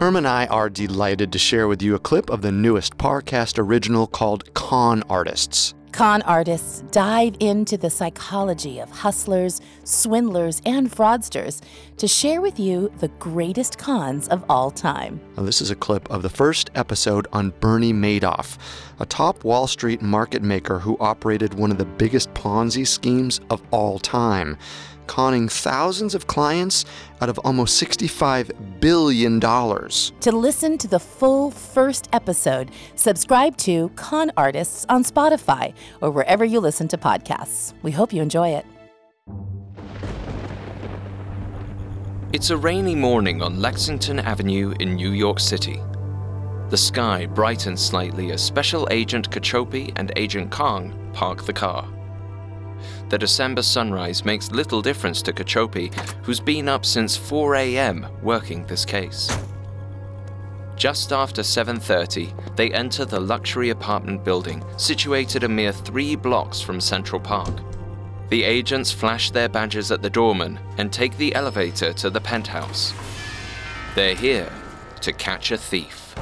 Herm and I are delighted to share with you a clip of the newest Parcast original called Con Artists. Con artists dive into the psychology of hustlers, swindlers, and fraudsters to share with you the greatest cons of all time. Now, this is a clip of the first episode on Bernie Madoff, a top Wall Street market maker who operated one of the biggest Ponzi schemes of all time, conning thousands of clients out of almost $65 billion. To listen to the full first episode, subscribe to Con Artists on Spotify or wherever you listen to podcasts. We hope you enjoy it. It's a rainy morning on Lexington Avenue in New York City. The sky brightens slightly as Special Agent Cachope and Agent Kong park the car. The December sunrise makes little difference to Cachope, who's been up since 4 a.m. working this case. Just after 7:30, they enter the luxury apartment building, situated a mere 3 blocks from Central Park. The agents flash their badges at the doorman and take the elevator to the penthouse. They're here to catch a thief.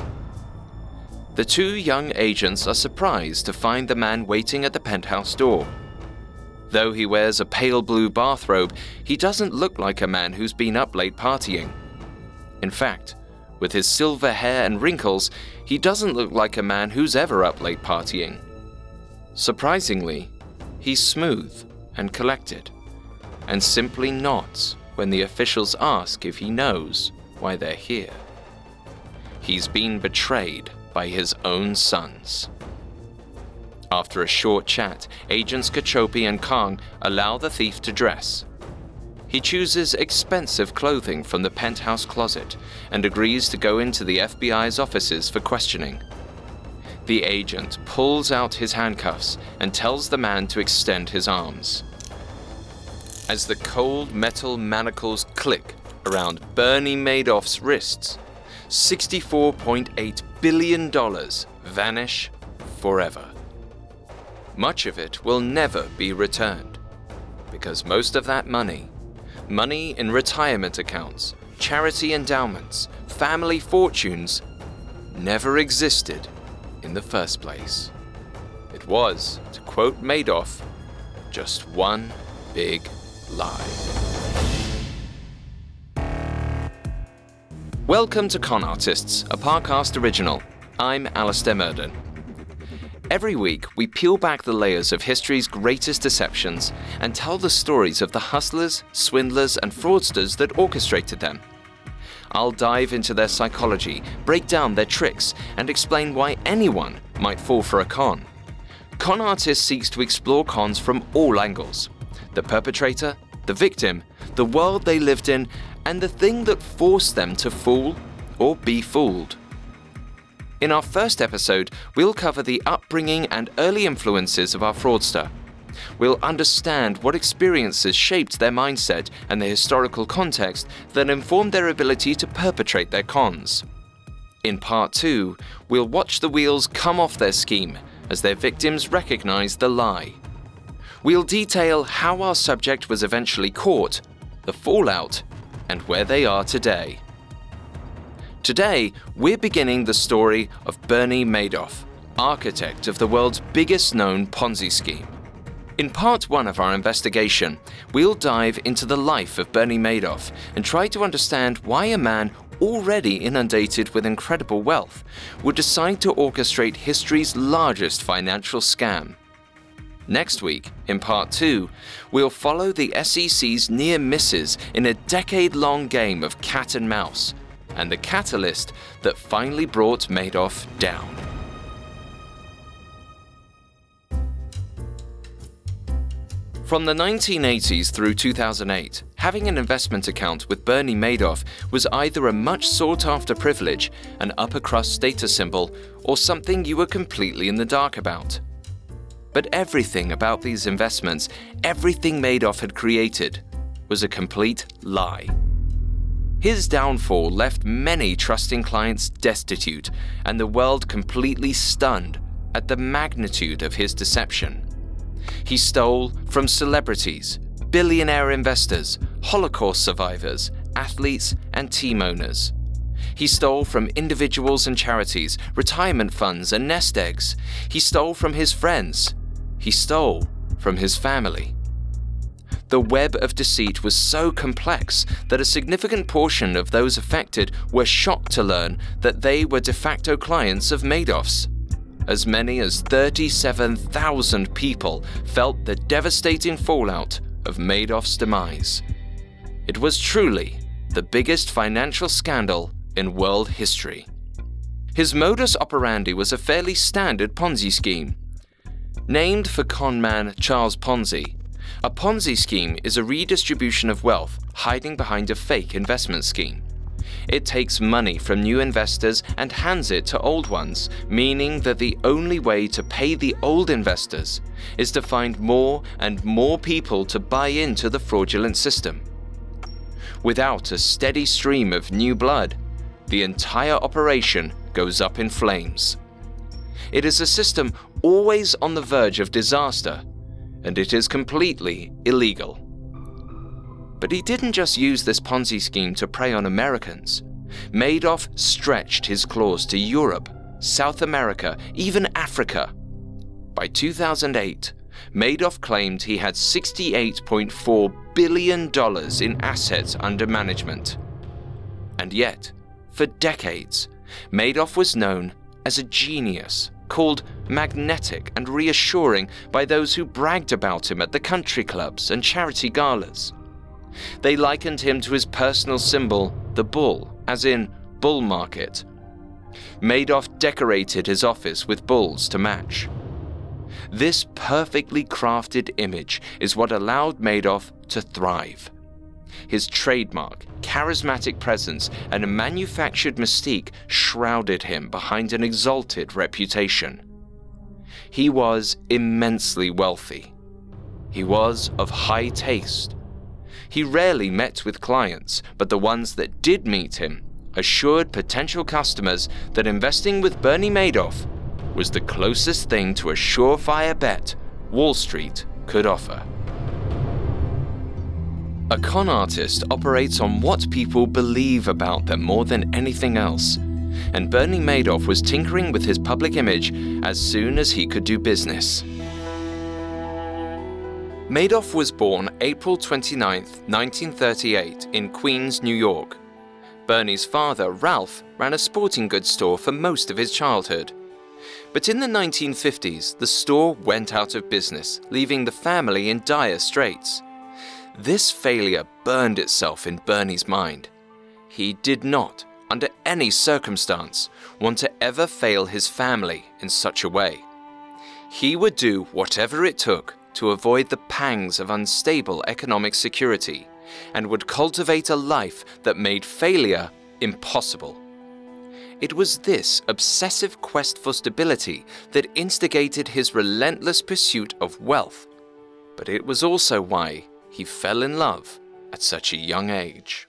The 2 young agents are surprised to find the man waiting at the penthouse door. Though he wears a pale blue bathrobe, he doesn't look like a man who's been up late partying. In fact, with his silver hair and wrinkles, he doesn't look like a man who's ever up late partying. Surprisingly, he's smooth and collected, and simply nods when the officials ask if he knows why they're here. He's been betrayed by his own sons. After a short chat, Agents Cachope and Kong allow the thief to dress. He chooses expensive clothing from the penthouse closet and agrees to go into the FBI's offices for questioning. The agent pulls out his handcuffs and tells the man to extend his arms. As the cold metal manacles click around Bernie Madoff's wrists, $64.8 billion vanish forever. Much of it will never be returned, because most of that money in retirement accounts, charity endowments, family fortunes, never existed in the first place. It was, to quote Madoff, just one big lie. Welcome to Con Artists, a Parcast original. I'm Alistair Murden. Every week, we peel back the layers of history's greatest deceptions and tell the stories of the hustlers, swindlers, and fraudsters that orchestrated them. I'll dive into their psychology, break down their tricks, and explain why anyone might fall for a con. Con Artist seeks to explore cons from all angles: the perpetrator, the victim, the world they lived in, and the thing that forced them to fool or be fooled. In our first episode, we'll cover the upbringing and early influences of our fraudster. We'll understand what experiences shaped their mindset and the historical context that informed their ability to perpetrate their cons. In part 2, we'll watch the wheels come off their scheme as their victims recognize the lie. We'll detail how our subject was eventually caught, the fallout, and where they are today. Today, we're beginning the story of Bernie Madoff, architect of the world's biggest known Ponzi scheme. In part 1 of our investigation, we'll dive into the life of Bernie Madoff and try to understand why a man already inundated with incredible wealth would decide to orchestrate history's largest financial scam. Next week, in part 2, we'll follow the SEC's near misses in a decade-long game of cat and mouse, and the catalyst that finally brought Madoff down. From the 1980s through 2008, having an investment account with Bernie Madoff was either a much sought-after privilege, an upper-crust status symbol, or something you were completely in the dark about. But everything about these investments, everything Madoff had created, was a complete lie. His downfall left many trusting clients destitute and the world completely stunned at the magnitude of his deception. He stole from celebrities, billionaire investors, Holocaust survivors, athletes, and team owners. He stole from individuals and charities, retirement funds and nest eggs. He stole from his friends. He stole from his family. The web of deceit was so complex that a significant portion of those affected were shocked to learn that they were de facto clients of Madoff's. As many as 37,000 people felt the devastating fallout of Madoff's demise. It was truly the biggest financial scandal in world history. His modus operandi was a fairly standard Ponzi scheme. Named for conman Charles Ponzi, a Ponzi scheme is a redistribution of wealth hiding behind a fake investment scheme. It takes money from new investors and hands it to old ones, meaning that the only way to pay the old investors is to find more and more people to buy into the fraudulent system. Without a steady stream of new blood, the entire operation goes up in flames. It is a system always on the verge of disaster, and it is completely illegal. But he didn't just use this Ponzi scheme to prey on Americans. Madoff stretched his claws to Europe, South America, even Africa. By 2008, Madoff claimed he had $68.4 billion in assets under management. And yet, for decades, Madoff was known as a genius, called magnetic and reassuring by those who bragged about him at the country clubs and charity galas. They likened him to his personal symbol, the bull, as in bull market. Madoff decorated his office with bulls to match. This perfectly crafted image is what allowed Madoff to thrive. His trademark, charismatic presence, and a manufactured mystique shrouded him behind an exalted reputation. He was immensely wealthy. He was of high taste. He rarely met with clients, but the ones that did meet him assured potential customers that investing with Bernie Madoff was the closest thing to a surefire bet Wall Street could offer. A con artist operates on what people believe about them more than anything else, and Bernie Madoff was tinkering with his public image as soon as he could do business. Madoff was born April 29, 1938, in Queens, New York. Bernie's father, Ralph, ran a sporting goods store for most of his childhood. But in the 1950s, the store went out of business, leaving the family in dire straits. This failure burned itself in Bernie's mind. He did not, under any circumstance, want to ever fail his family in such a way. He would do whatever it took to avoid the pangs of unstable economic security, and would cultivate a life that made failure impossible. It was this obsessive quest for stability that instigated his relentless pursuit of wealth, but it was also why he fell in love at such a young age.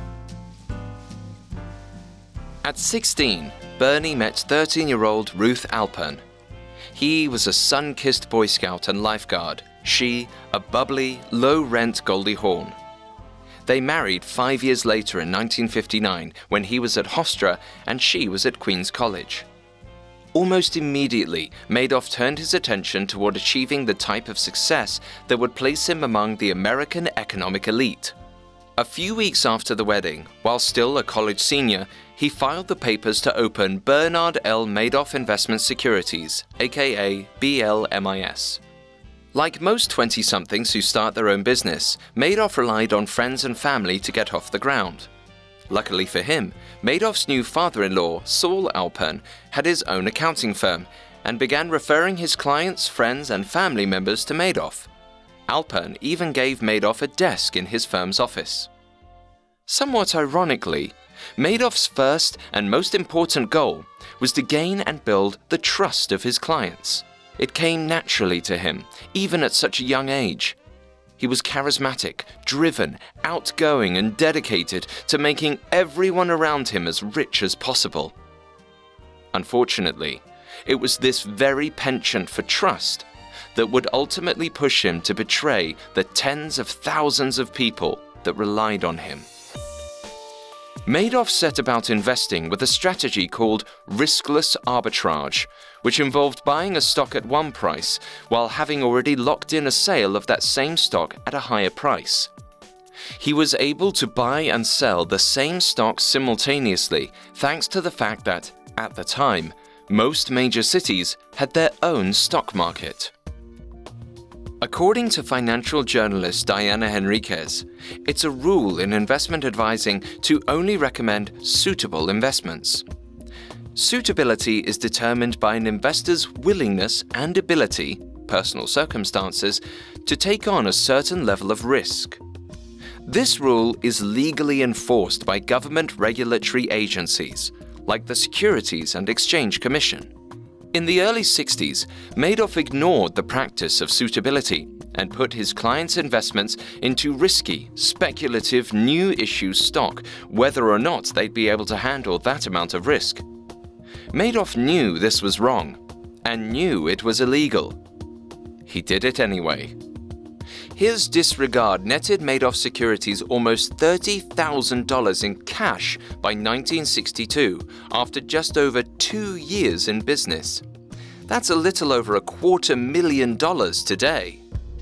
At 16, Bernie met 13-year-old Ruth Alpern. He was a sun-kissed Boy Scout and lifeguard, she a bubbly, low-rent Goldie Hawn. They married 5 years later in 1959 when he was at Hofstra and she was at Queens College. Almost immediately, Madoff turned his attention toward achieving the type of success that would place him among the American economic elite. A few weeks after the wedding, while still a college senior, he filed the papers to open Bernard L. Madoff Investment Securities, aka BLMIS. Like most 20-somethings who start their own business, Madoff relied on friends and family to get off the ground. Luckily for him, Madoff's new father-in-law, Saul Alpern, had his own accounting firm and began referring his clients, friends, and family members to Madoff. Alpern even gave Madoff a desk in his firm's office. Somewhat ironically, Madoff's first and most important goal was to gain and build the trust of his clients. It came naturally to him, even at such a young age. He was charismatic, driven, outgoing, and dedicated to making everyone around him as rich as possible. Unfortunately, it was this very penchant for trust that would ultimately push him to betray the tens of thousands of people that relied on him. Madoff set about investing with a strategy called riskless arbitrage, which involved buying a stock at one price while having already locked in a sale of that same stock at a higher price. He was able to buy and sell the same stock simultaneously thanks to the fact that, at the time, most major cities had their own stock market. According to financial journalist Diana Henriquez, it's a rule in investment advising to only recommend suitable investments. Suitability is determined by an investor's willingness and ability, personal circumstances, to take on a certain level of risk. This rule is legally enforced by government regulatory agencies, like the Securities and Exchange Commission. In the early 60s, Madoff ignored the practice of suitability and put his clients' investments into risky, speculative new issue stock, whether or not they'd be able to handle that amount of risk. Madoff knew this was wrong and knew it was illegal. He did it anyway. His disregard netted Madoff Securities almost $30,000 in cash by 1962 after just over 2 years in business. That's a little over $250,000 today.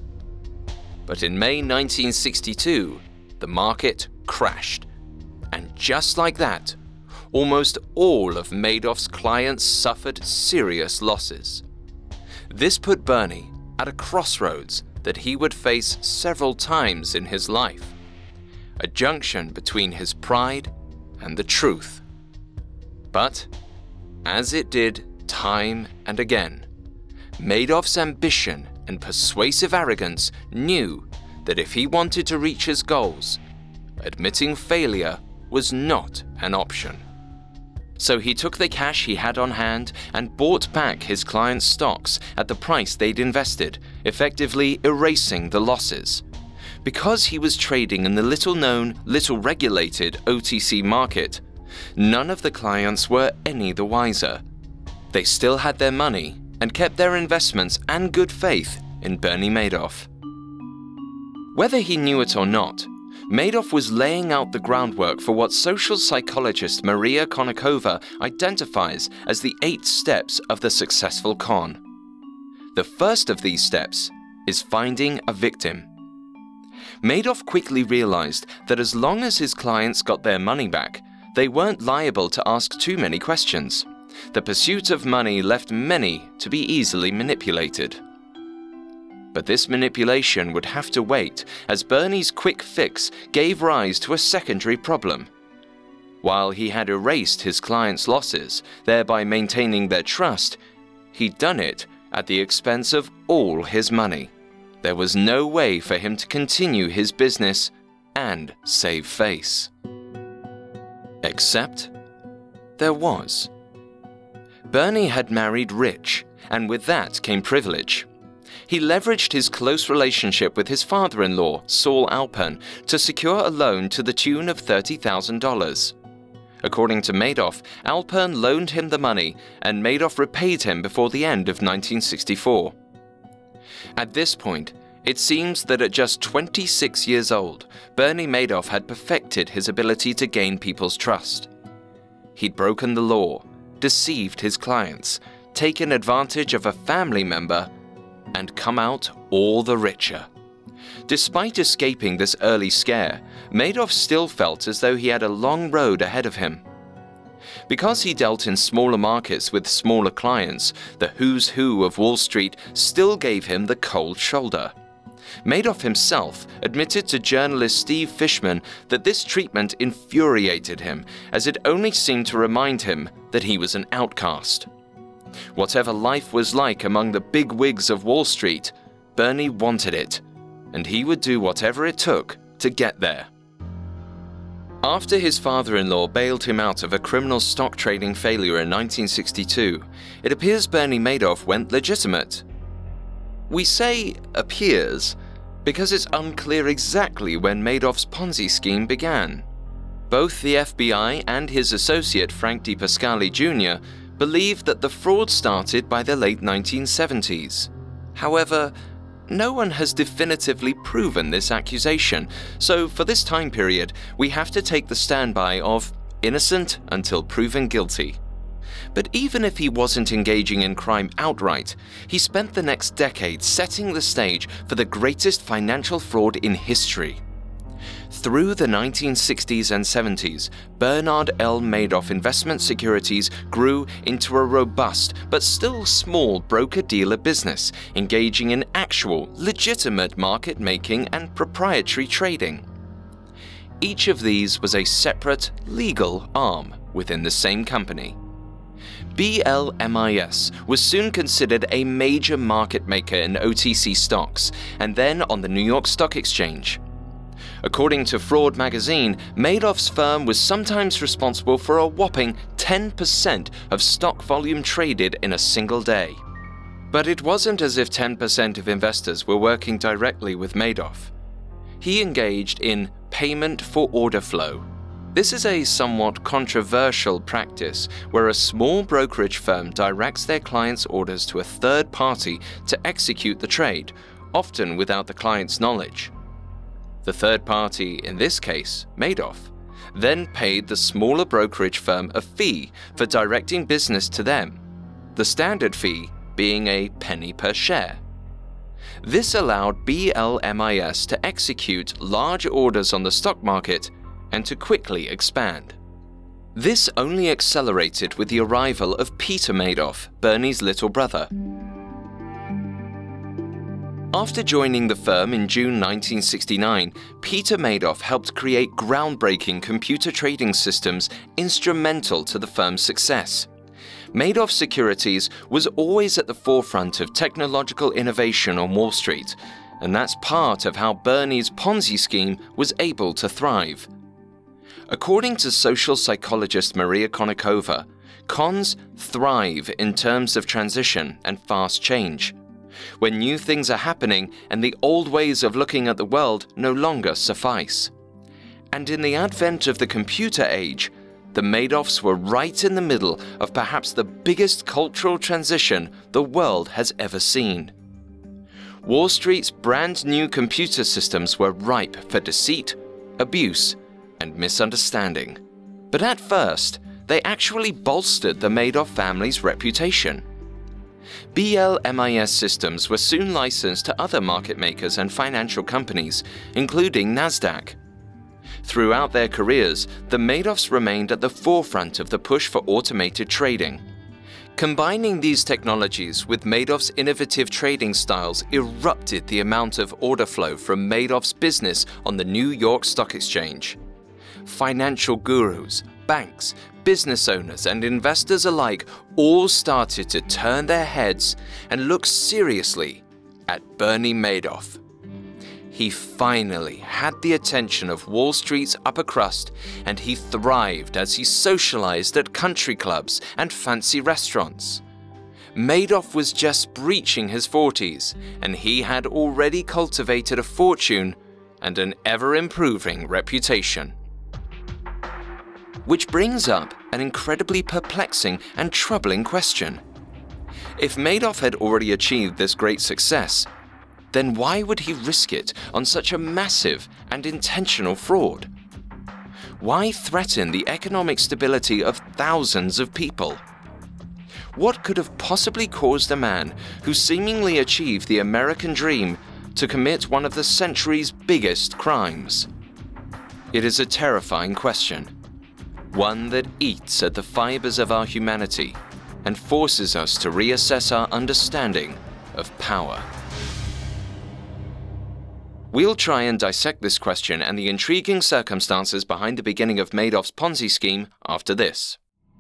But in May 1962, the market crashed. And just like that, almost all of Madoff's clients suffered serious losses. This put Bernie at a crossroads that he would face several times in his life, a junction between his pride and the truth. But, as it did time and again, Madoff's ambition and persuasive arrogance knew that if he wanted to reach his goals, admitting failure was not an option. So he took the cash he had on hand and bought back his clients' stocks at the price they'd invested, effectively erasing the losses. Because he was trading in the little-known, little-regulated OTC market, none of the clients were any the wiser. They still had their money and kept their investments and good faith in Bernie Madoff. Whether he knew it or not, Madoff was laying out the groundwork for what social psychologist Maria Konnikova identifies as the 8 steps of the successful con. The first of these steps is finding a victim. Madoff quickly realized that as long as his clients got their money back, they weren't liable to ask too many questions. The pursuit of money left many to be easily manipulated. But this manipulation would have to wait, as Bernie's quick fix gave rise to a secondary problem. While he had erased his clients' losses, thereby maintaining their trust, he'd done it at the expense of all his money. There was no way for him to continue his business and save face. Except there was. Bernie had married rich, and with that came privilege. He leveraged his close relationship with his father-in-law, Saul Alpern, to secure a loan to the tune of $30,000. According to Madoff, Alpern loaned him the money, and Madoff repaid him before the end of 1964. At this point, it seems that at just 26 years old, Bernie Madoff had perfected his ability to gain people's trust. He'd broken the law, deceived his clients, taken advantage of a family member, and come out all the richer. Despite escaping this early scare, Madoff still felt as though he had a long road ahead of him. Because he dealt in smaller markets with smaller clients, the who's who of Wall Street still gave him the cold shoulder. Madoff himself admitted to journalist Steve Fishman that this treatment infuriated him, as it only seemed to remind him that he was an outcast. Whatever life was like among the big wigs of Wall Street, Bernie wanted it, and he would do whatever it took to get there. After his father-in-law bailed him out of a criminal stock trading failure in 1962, it appears Bernie Madoff went legitimate. We say appears because it's unclear exactly when Madoff's Ponzi scheme began. Both the FBI and his associate Frank DePascali Jr. believe that the fraud started by the late 1970s. However, no one has definitively proven this accusation, so for this time period, we have to take the standby of innocent until proven guilty. But even if he wasn't engaging in crime outright, he spent the next decade setting the stage for the greatest financial fraud in history. Through the 1960s and 70s, Bernard L. Madoff Investment Securities grew into a robust but still small broker-dealer business, engaging in actual, legitimate market-making and proprietary trading. Each of these was a separate, legal arm within the same company. BLMIS was soon considered a major market maker in OTC stocks, and then on the New York Stock Exchange. According to Fraud magazine, Madoff's firm was sometimes responsible for a whopping 10% of stock volume traded in a single day. But it wasn't as if 10% of investors were working directly with Madoff. He engaged in payment for order flow. This is a somewhat controversial practice where a small brokerage firm directs their clients' orders to a third party to execute the trade, often without the client's knowledge. The third party, in this case, Madoff, then paid the smaller brokerage firm a fee for directing business to them, the standard fee being a penny per share. This allowed BLMIS to execute large orders on the stock market and to quickly expand. This only accelerated with the arrival of Peter Madoff, Bernie's little brother. After joining the firm in June 1969, Peter Madoff helped create groundbreaking computer trading systems instrumental to the firm's success. Madoff Securities was always at the forefront of technological innovation on Wall Street, and that's part of how Bernie's Ponzi scheme was able to thrive. According to social psychologist Maria Konnikova, cons thrive in terms of transition and fast change, when new things are happening and the old ways of looking at the world no longer suffice. And in the advent of the computer age, the Madoffs were right in the middle of perhaps the biggest cultural transition the world has ever seen. Wall Street's brand new computer systems were ripe for deceit, abuse, and misunderstanding. But at first, they actually bolstered the Madoff family's reputation. BLMIS systems were soon licensed to other market makers and financial companies, including Nasdaq. Throughout their careers, the Madoffs remained at the forefront of the push for automated trading. Combining these technologies with Madoff's innovative trading styles erupted the amount of order flow from Madoff's business on the New York Stock Exchange. Financial gurus, banks, business owners, and investors alike all started to turn their heads and look seriously at Bernie Madoff. He finally had the attention of Wall Street's upper crust, and he thrived as he socialized at country clubs and fancy restaurants. Madoff was just breaching his 40s, and he had already cultivated a fortune and an ever-improving reputation. Which brings up an incredibly perplexing and troubling question. If Madoff had already achieved this great success, then why would he risk it on such a massive and intentional fraud? Why threaten the economic stability of thousands of people? What could have possibly caused a man who seemingly achieved the American dream to commit one of the century's biggest crimes? It is a terrifying question, one that eats at the fibers of our humanity and forces us to reassess our understanding of power. We'll try and dissect this question and the intriguing circumstances behind the beginning of Madoff's Ponzi scheme after this.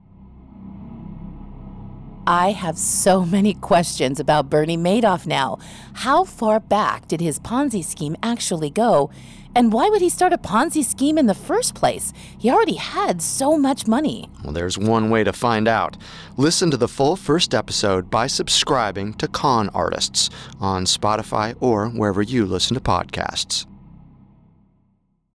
I have so many questions about Bernie Madoff now. How far back did his Ponzi scheme actually go? And why would he start a Ponzi scheme in the first place? He already had so much money. Well, there's one way to find out. Listen to the full first episode by subscribing to Con Artists on Spotify or wherever you listen to podcasts.